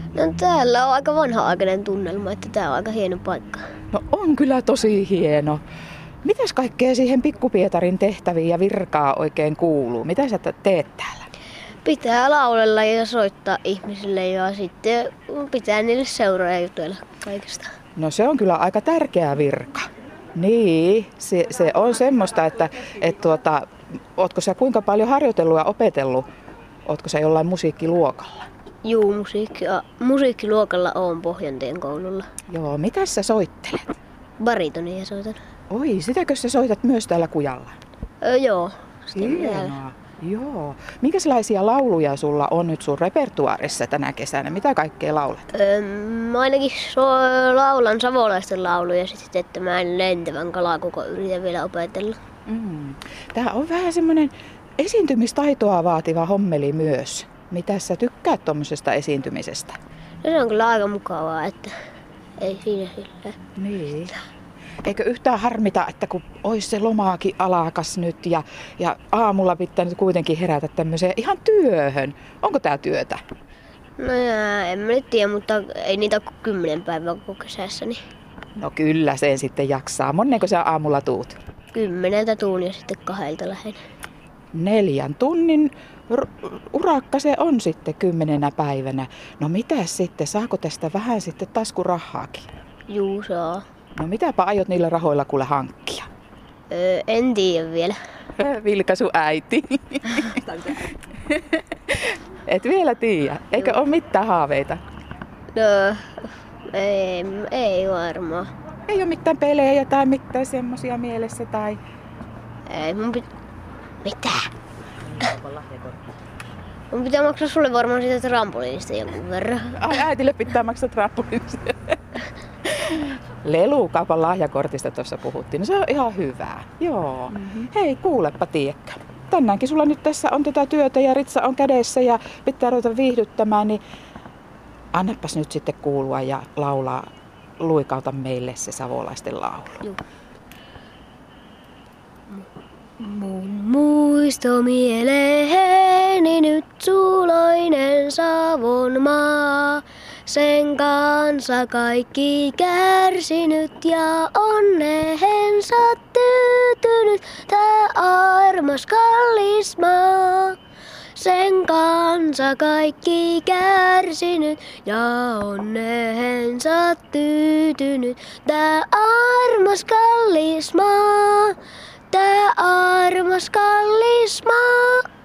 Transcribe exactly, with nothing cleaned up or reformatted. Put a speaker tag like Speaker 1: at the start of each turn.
Speaker 1: No täällä on aika vanha-aikainen tunnelma, että tää on aika hieno paikka.
Speaker 2: No on kyllä tosi hieno. Mitäs kaikkea siihen Pikku-Pietarin tehtäviin ja virkaa oikein kuuluu? Mitä sä teet täällä?
Speaker 1: Pitää laulella ja soittaa ihmisille ja sitten pitää niille seuraa ja jutella kaikesta.
Speaker 2: No se on kyllä aika tärkeä virka. Niin, se, se on semmoista, että et tuota, ootko sä kuinka paljon harjoitellut ja opetellut? Ootko sä jollain musiikkiluokalla?
Speaker 1: Juu, musiikki, musiikkiluokalla on Pohjanteen koululla.
Speaker 2: Joo, mitä sä soittelet?
Speaker 1: Baritonia soitan.
Speaker 2: Oi, sitäkö sä soitat myös täällä Kujalla?
Speaker 1: Öö, joo.
Speaker 2: Hienoa. Joo. Minkälaisia lauluja sulla on nyt sun repertuaarissa tänä kesänä? Mitä kaikkea laulat?
Speaker 1: Öö, mä ainakin so- laulan savolaisten lauluja sitten, että mä en lentävän kalaa koko yritän vielä opetella.
Speaker 2: Mm. Tää on vähän semmoinen esiintymistaitoa vaativa hommeli myös. Mitä sä tykkäät tommosesta esiintymisestä?
Speaker 1: No se on kyllä aika mukavaa, että ei siinä sillä.
Speaker 2: Niin. Eikö yhtään harmita, että kun ois se lomaakin alakas nyt ja, ja aamulla pitää nyt kuitenkin herätä tämmöiseen ihan työhön. Onko tää työtä?
Speaker 1: No ja, en mä nyt tiedä, mutta ei niitä ole kuin kymmenen päivää koko kesässä. Niin
Speaker 2: No kyllä sen sitten jaksaa. Monenko sä aamulla tuut?
Speaker 1: kymmeneltä tuun ja sitten kahdelta lähden.
Speaker 2: Neljän tunnin r- urakka se on sitten kymmenenä päivänä. No mitäs sitten, saako tästä vähän sitten taskurahaakin?
Speaker 1: Juu, saa.
Speaker 2: No mitäpä aiot niillä rahoilla kuule hankkia?
Speaker 1: Öö, en tiedä vielä.
Speaker 2: Vilkaisu äiti. Et vielä tiedä. Eikö ole mitään haaveita?
Speaker 1: No, ei, ei varmaan.
Speaker 2: Ei ole mitään pelejä tai mitään semmosia mielessä tai...
Speaker 1: Ei, mun pit... Mitä? Mun pitää maksaa sulle varmaan siitä trampoliinista jonkun verran.
Speaker 2: Ai äitille pitää maksaa trampoliinista. Lelukaupan lahjakortista tuossa puhuttiin. No se on ihan hyvää. Joo. Mm-hmm. Hei, kuulepa tiekkä. Tänäänkin sulla nyt tässä on tätä työtä ja ritsa on kädessä ja pitää ruveta viihdyttämään, niin annapas nyt sitten kuulua ja laulaa, luikauta meille se savolaisten laulu.
Speaker 1: Joo. Mun muisto mieleeni nyt suloinen Savon maa. Sen kanssa kaikki kärsinyt ja onneensa tyytynyt tää armas kallis maa. Sen kanssa kaikki kärsinyt ja onneensa tyytynyt tää armas kallis maa. Tää armas kallis maa.